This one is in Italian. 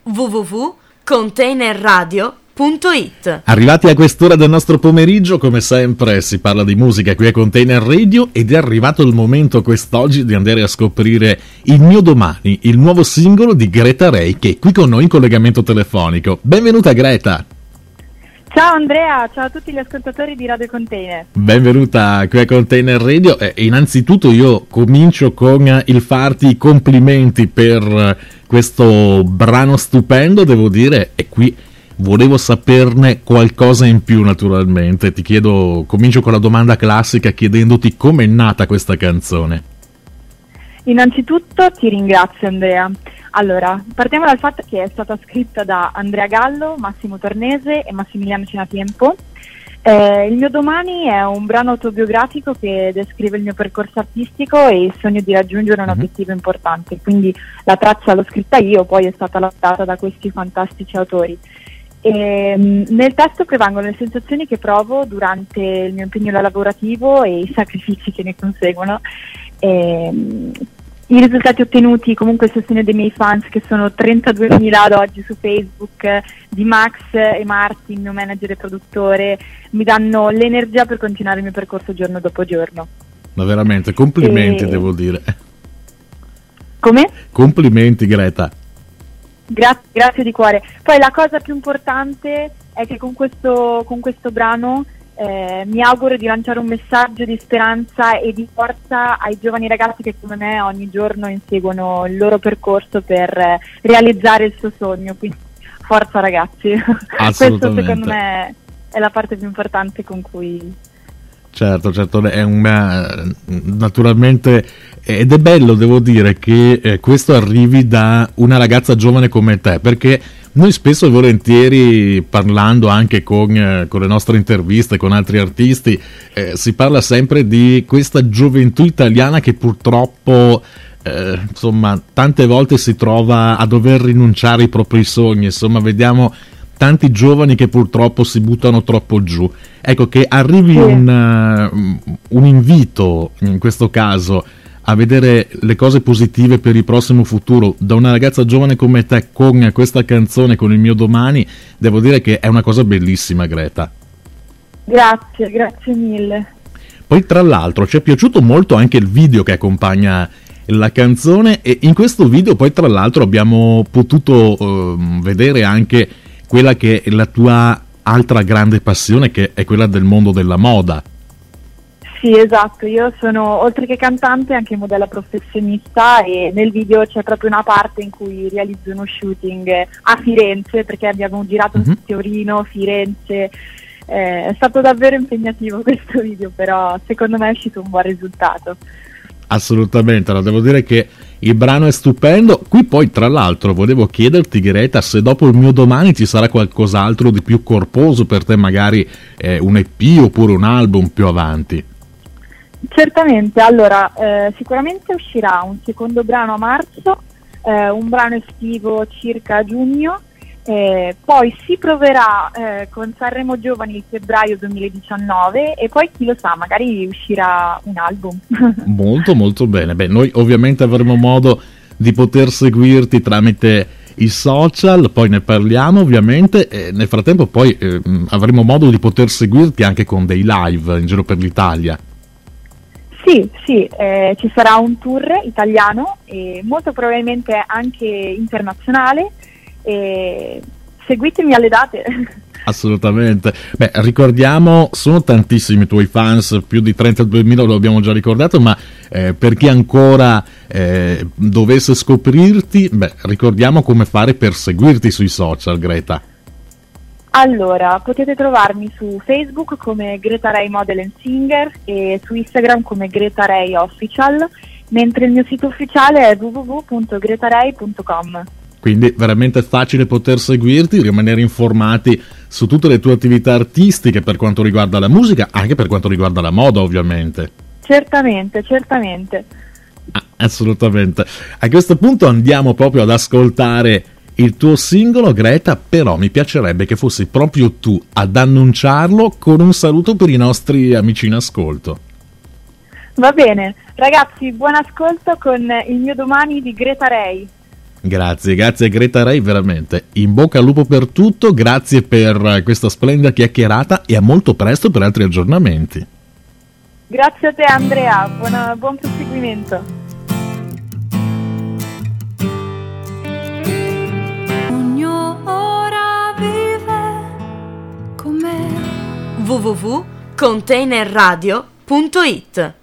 www.containerradio.it. Arrivati a quest'ora del nostro pomeriggio, come sempre si parla di musica qui a Container Radio ed è arrivato il momento quest'oggi di andare a scoprire Il mio domani, il nuovo singolo di Greta Ray che è qui con noi in collegamento telefonico. Benvenuta Greta! Ciao Andrea, ciao a tutti gli ascoltatori di Radio Container. Benvenuta qui a Container Radio. Innanzitutto io comincio con il farti i complimenti per questo brano stupendo, devo dire, e qui volevo saperne qualcosa in più naturalmente. Ti chiedo, comincio con la domanda classica chiedendoti come è nata questa canzone. Innanzitutto ti ringrazio Andrea. Allora, partiamo dal fatto che è stata scritta da Andrea Gallo, Massimo Tornese e Massimiliano Cinatempo. Il mio domani è un brano autobiografico che descrive il mio percorso artistico e il sogno di raggiungere un obiettivo importante, quindi la traccia l'ho scritta io, poi è stata adattata da questi fantastici autori. Nel testo prevalgono le sensazioni che provo durante il mio impegno lavorativo e i sacrifici che ne conseguono. I risultati ottenuti, comunque il sostegno dei miei fans, che sono 32.000 ad oggi su Facebook, di Max e Marti, il mio manager e produttore, mi danno l'energia per continuare il mio percorso giorno dopo giorno. Ma veramente, complimenti devo dire. Come? Complimenti Greta. Grazie di cuore. Poi la cosa più importante è che con questo brano mi auguro di lanciare un messaggio di speranza e di forza ai giovani ragazzi che come me ogni giorno inseguono il loro percorso per realizzare il suo sogno, quindi forza ragazzi. Questo secondo me è la parte più importante con cui... Certo, è naturalmente, ed è bello, devo dire, che questo arrivi da una ragazza giovane come te, perché noi spesso e volentieri, parlando anche con le nostre interviste, con altri artisti, si parla sempre di questa gioventù italiana che purtroppo, insomma, tante volte si trova a dover rinunciare ai propri sogni, insomma, vediamo tanti giovani che purtroppo si buttano troppo giù. Ecco, che arrivi un invito, in questo caso, a vedere le cose positive per il prossimo futuro da una ragazza giovane come te con questa canzone, con Il mio domani, devo dire che è una cosa bellissima, Greta. Grazie mille. Poi tra l'altro ci è piaciuto molto anche il video che accompagna la canzone e in questo video poi tra l'altro abbiamo potuto vedere anche quella che è la tua altra grande passione, che è quella del mondo della moda. Sì, esatto, io sono oltre che cantante anche modella professionista e nel video c'è proprio una parte in cui realizzo uno shooting a Firenze, perché abbiamo girato su Torino, Firenze, è stato davvero impegnativo questo video, però secondo me è uscito un buon risultato. Assolutamente, allora devo dire che il brano è stupendo. Qui poi tra l'altro volevo chiederti, Greta, se dopo Il mio domani ci sarà qualcos'altro di più corposo per te, magari un EP oppure un album più avanti. Certamente, allora sicuramente uscirà un secondo brano a marzo, un brano estivo circa a giugno, poi si proverà con Sanremo Giovani il febbraio 2019 e poi chi lo sa, magari uscirà un album. Molto molto bene. Beh, noi ovviamente avremo modo di poter seguirti tramite i social, poi ne parliamo ovviamente, e nel frattempo poi avremo modo di poter seguirti anche con dei live in giro per l'Italia. Sì, ci sarà un tour italiano e molto probabilmente anche internazionale. E seguitemi alle date. Assolutamente. Beh, ricordiamo, sono tantissimi i tuoi fans, più di 32.000, lo abbiamo già ricordato, ma per chi ancora dovesse scoprirti, ricordiamo come fare per seguirti sui social, Greta. Allora, potete trovarmi su Facebook come Greta Ray Model and Singer e su Instagram come Greta Ray Official, mentre il mio sito ufficiale è www.gretaray.com. Quindi veramente facile poter seguirti, rimanere informati su tutte le tue attività artistiche per quanto riguarda la musica, anche per quanto riguarda la moda ovviamente. Certamente. Assolutamente. A questo punto andiamo proprio ad ascoltare il tuo singolo, Greta, però mi piacerebbe che fossi proprio tu ad annunciarlo con un saluto per i nostri amici in ascolto. Va bene, ragazzi, buon ascolto con Il mio domani di Greta Ray. Grazie Greta Ray, veramente in bocca al lupo per tutto, grazie per questa splendida chiacchierata e a molto presto per altri aggiornamenti. Grazie a te Andrea, buon proseguimento. Ogni ora vive con me. www.containerradio.it